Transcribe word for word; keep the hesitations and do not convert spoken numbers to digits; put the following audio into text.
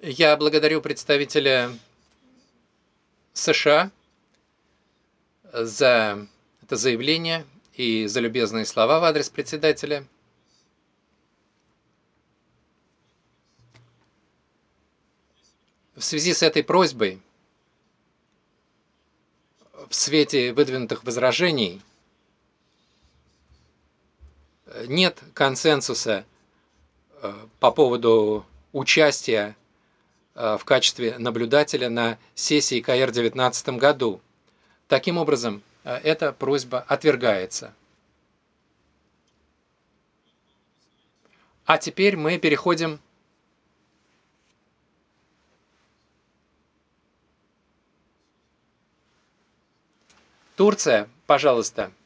Я благодарю представителя США за это заявление и за любезные слова в адрес председателя. В связи с этой просьбой, в свете выдвинутых возражений, нет консенсуса по поводу участия в качестве наблюдателя на сессии КАИР в две тысячи девятнадцатом году. Таким образом, эта просьба отвергается. А теперь мы переходим Турция, пожалуйста.